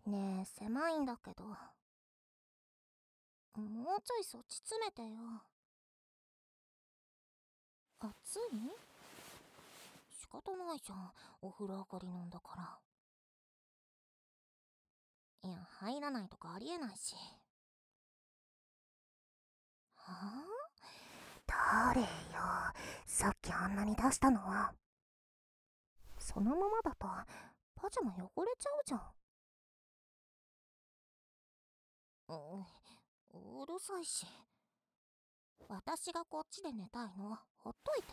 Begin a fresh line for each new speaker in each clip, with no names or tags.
ねえ、狭いんだけど。もうちょいそっち詰めてよ。暑い？仕方ないじゃん。お風呂上がりなんだから。いや、入らないとかありえないし。はあ？誰よ。さっきあんなに出したのは。そのままだと、パジャマ汚れちゃうじゃん。うるさいし。私がこっちで寝たいの。ほっといて。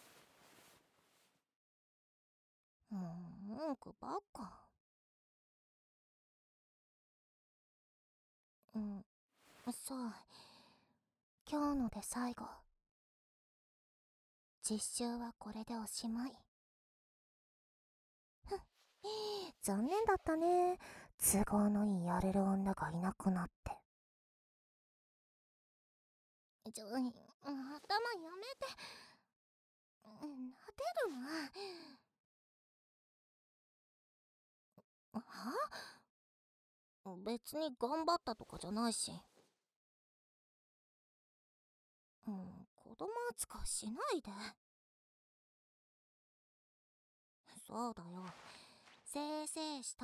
もう文句ばっか。そう。今日ので最後。実習はこれでおしまい。ふん。残念だったね。都合のいいやれる女がいなくなって。頭やめて。撫でるな。は？別に頑張ったとかじゃないし。子供扱いしないで。そうだよ。せいせいした。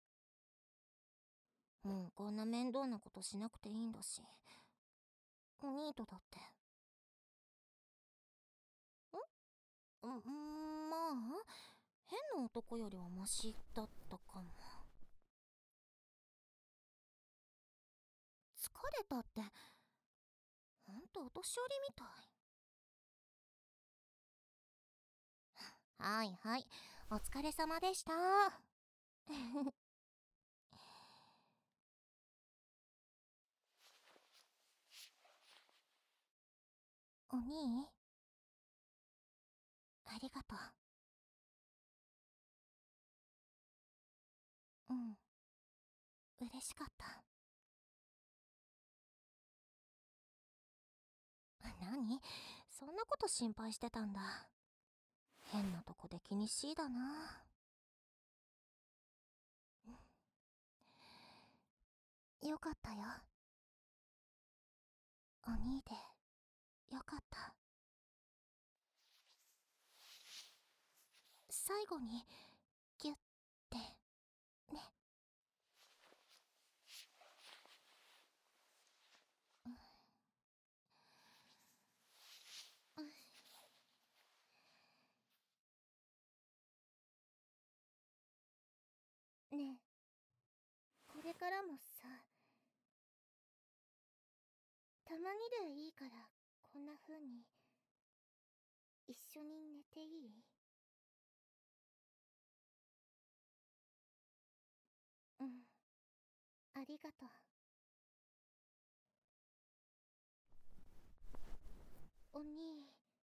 もうこんな面倒なことしなくていいんだし。おニートだって。まあ、変な男よりはマシだったかも。疲れたって、ほんとお年寄りみたい。はいはい、お疲れ様でした。お兄、ありがとう。嬉しかった。何？そんなこと心配してたんだ。変なとこで気にしいだな。よかったよ。お兄でよかった。最後にギュッてね。ねえ、これからもさ、たまにでいいからこんな風に一緒に寝ていい？うん、ありがとう。お兄。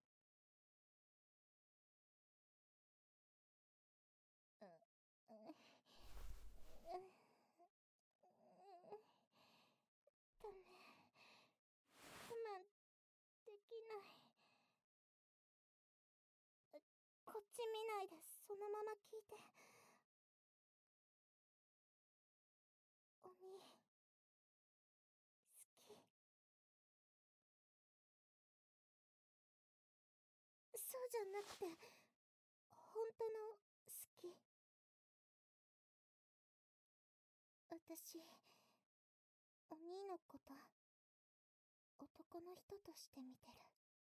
ダメ、我慢できない。こっち見ないでそのまま聞いて。お兄、好き。そうじゃなくて、本当の好き。私、お兄のこと、男の人として見てる。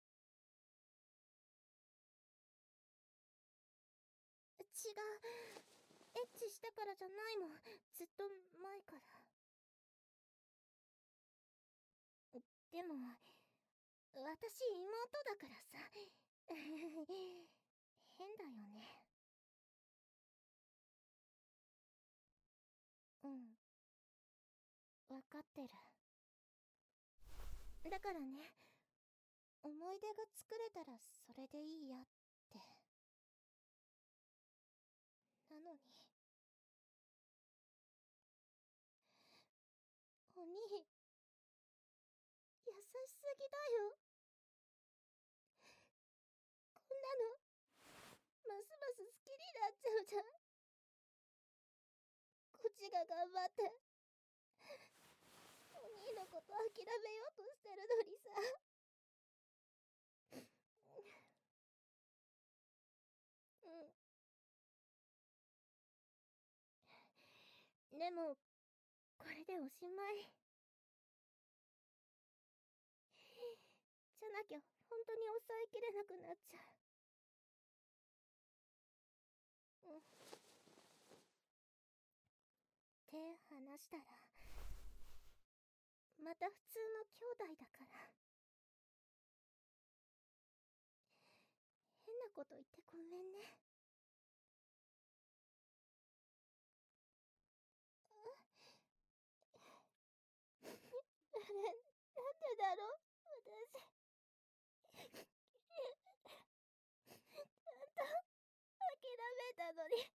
違う。エッチしたからじゃないもん。ずっと前から。でも、私妹だからさ。変だよね。うん。わかってる。だからね、思い出が作れたらそれでいいやって。なのに。お兄、優しすぎだよ。こんなの、ますます好きになっちゃうじゃん。こっちが頑張ってお兄のこと諦めようとしてるのにさ。でもこれでおしまいじゃなきゃ本当に抑えきれなくなっちゃう。手離したらまた普通の兄弟だから。変なこと言ってごめんね。なんでだろう、私。諦めたのに。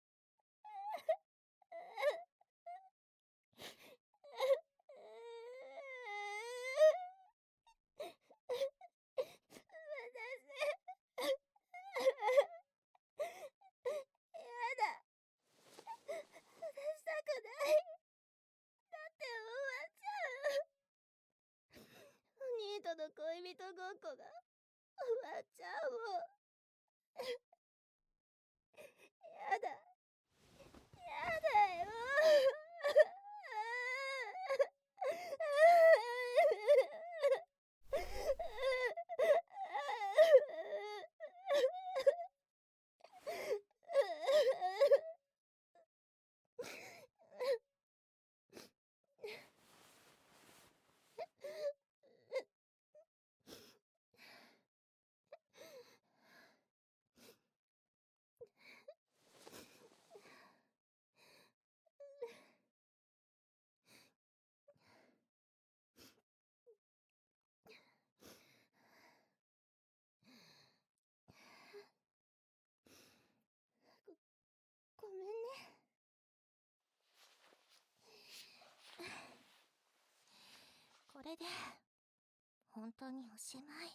やだ。話したくない。だって終わっちゃう。お兄との恋人ごっこが終わっちゃうもん。やだ。やだよ。ごめんね。これで本当におしまい。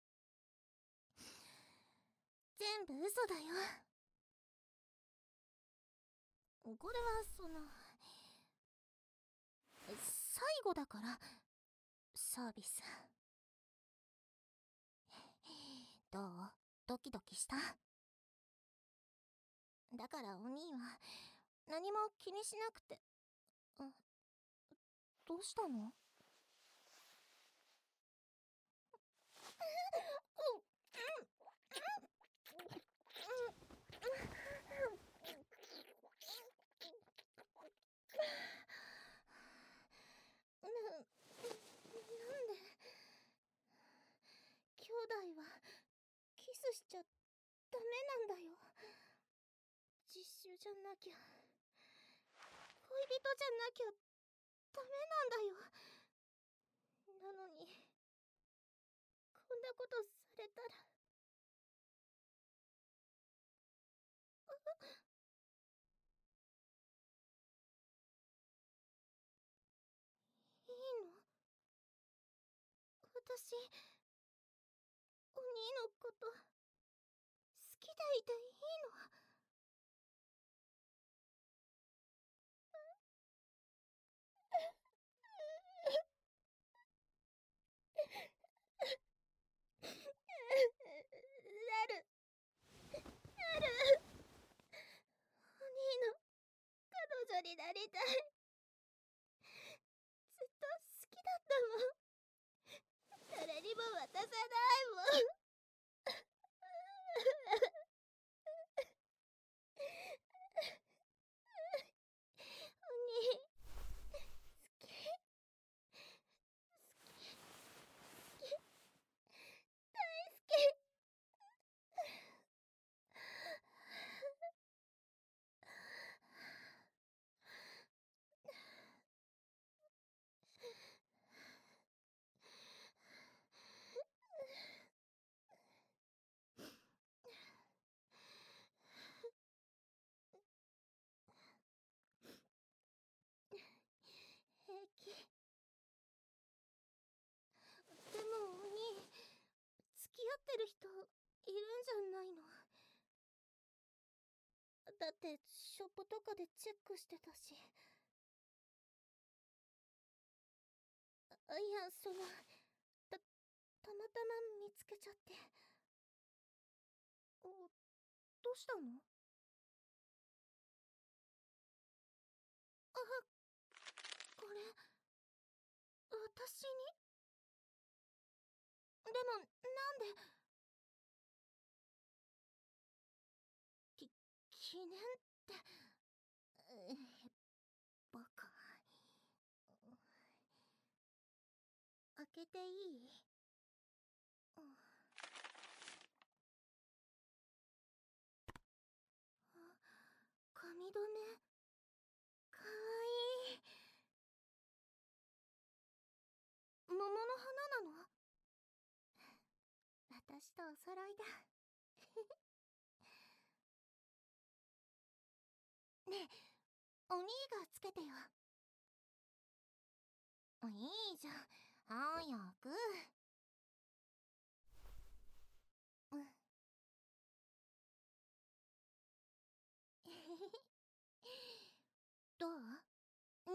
全部嘘だよ。これは最後だからサービス。どう？ドキドキした？だからお兄は何も気にしなくて。どうしたの？なんで兄弟はキスしちゃダメなんだよ。実習じゃなきゃ、恋人じゃなきゃダメなんだよ。なのにこんなことされたら。いいの？私お兄のこと好きでいていいの？なる。お兄の彼女になりたい。ずっと好きだったもん。誰にも渡さないもん。お兄好き、大好き。平気。でもお兄、付き合ってる人いるんじゃないの？だってショップとかでチェックしてたし。 いや、たまたま見つけちゃって。どうしたの？あ、これ、私に？でも、なんで、記念って、バカ。開けていい？あ、髪留め、かわいい。桃の花なの？私とお揃いだ。ねえ、お兄がつけてよ。いいじゃん、早く。うん。どう？似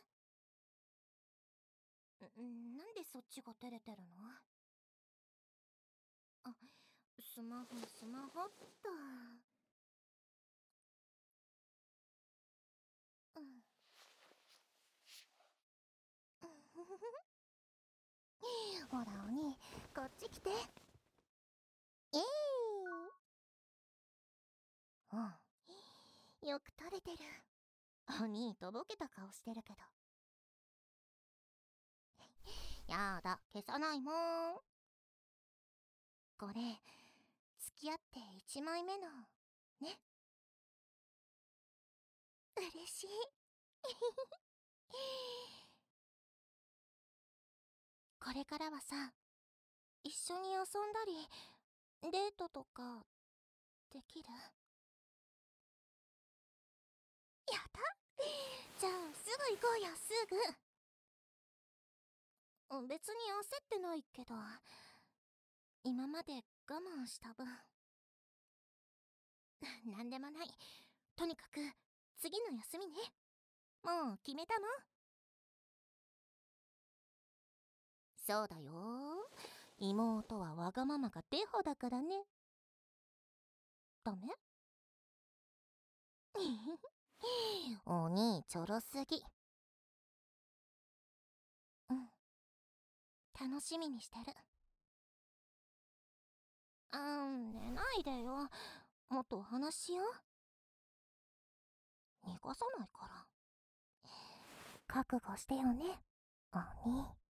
合う？なんでそっちが照れてるの？あ、スマホっと。うん。ほらお兄、こっち来て。うん、よく撮れてる。お兄とぼけた顔してるけど。やだ、消さないもん。これ付き合って1枚目のね。嬉しい。これからはさ、一緒に遊んだりデートとかできる？やった。じゃあすぐ行こうよ、すぐ。別に焦ってないけど、今まで我慢した分。なんでもない。とにかく次の休みね。もう決めたの？そうだよ、妹はわがままがデフォだからね。ダメ？お兄ちょろすぎ。うん、楽しみにしてる。寝ないでよ。もっとお話しよう。逃がさないから。覚悟してよね、お兄。